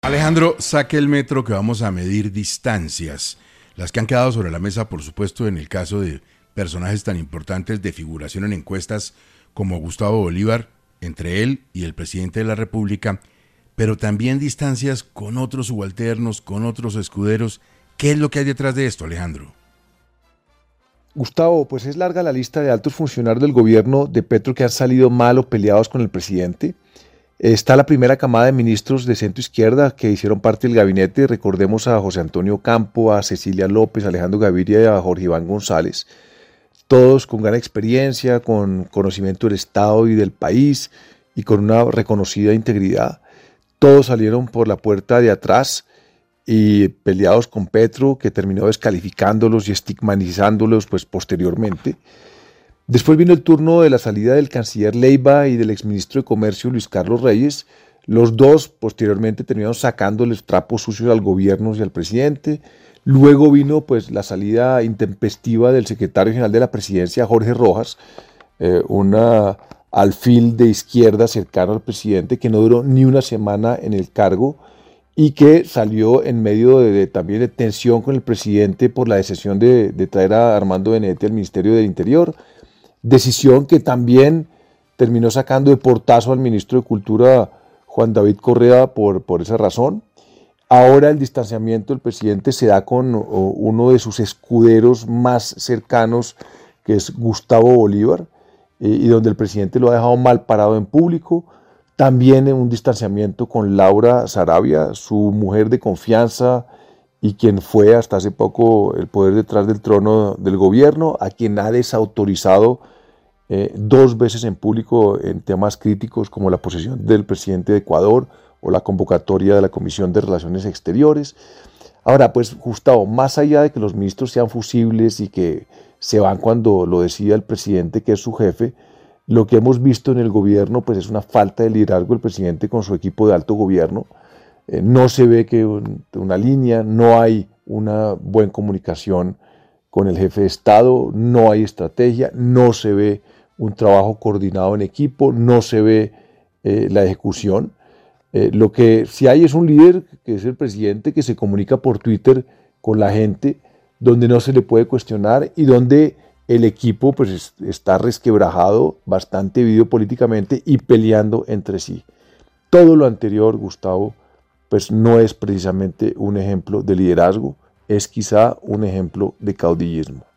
Alejandro, saque el metro que vamos a medir distancias, las que han quedado sobre la mesa, por supuesto, en el caso de personajes tan importantes de figuración en encuestas como Gustavo Bolívar, entre él y el presidente de la República, pero también distancias con otros subalternos, con otros escuderos. ¿Qué es lo que hay detrás de esto, Alejandro? Gustavo, pues es larga la lista de altos funcionarios del gobierno de Petro que han salido mal o peleados con el presidente. Está la primera camada de ministros de centro izquierda que hicieron parte del gabinete. Recordemos a José Antonio Campo, a Cecilia López, a Alejandro Gaviria y a Jorge Iván González. Todos con gran experiencia, con conocimiento del Estado y del país y con una reconocida integridad. Todos salieron por la puerta de atrás y peleados con Petro, que terminó descalificándolos y estigmatizándolos pues, posteriormente. Después vino el turno de la salida del canciller Leiva y del exministro de Comercio Luis Carlos Reyes. Los dos posteriormente terminaron sacándoles trapos sucios al gobierno y al presidente. Luego vino pues la salida intempestiva del secretario general de la presidencia, Jorge Rojas, una alfil de izquierda cercano al presidente que no duró ni una semana en el cargo y que salió en medio también de tensión con el presidente por la decisión de traer a Armando Benedetti al Ministerio del Interior. Decisión que también terminó sacando de portazo al ministro de Cultura, Juan David Correa, por esa razón. Ahora el distanciamiento del presidente se da con uno de sus escuderos más cercanos, que es Gustavo Bolívar, y donde el presidente lo ha dejado mal parado en público. También en un distanciamiento con Laura Sarabia, su mujer de confianza, y quien fue hasta hace poco el poder detrás del trono del gobierno, a quien ha desautorizado dos veces en público en temas críticos como la posesión del presidente de Ecuador o la convocatoria de la Comisión de Relaciones Exteriores. Ahora, pues Gustavo, más allá de que los ministros sean fusibles y que se van cuando lo decida el presidente, que es su jefe, lo que hemos visto en el gobierno pues es una falta de liderazgo del presidente con su equipo de alto gobierno. No se ve que una línea, no hay una buena comunicación con el jefe de Estado, no hay estrategia, no se ve un trabajo coordinado en equipo, no se ve la ejecución. Lo que sí hay es un líder, que es el presidente, que se comunica por Twitter con la gente, donde no se le puede cuestionar y donde el equipo pues, está resquebrajado, bastante dividido políticamente y peleando entre sí. Todo lo anterior, Gustavo, pues no es precisamente un ejemplo de liderazgo, es quizá un ejemplo de caudillismo.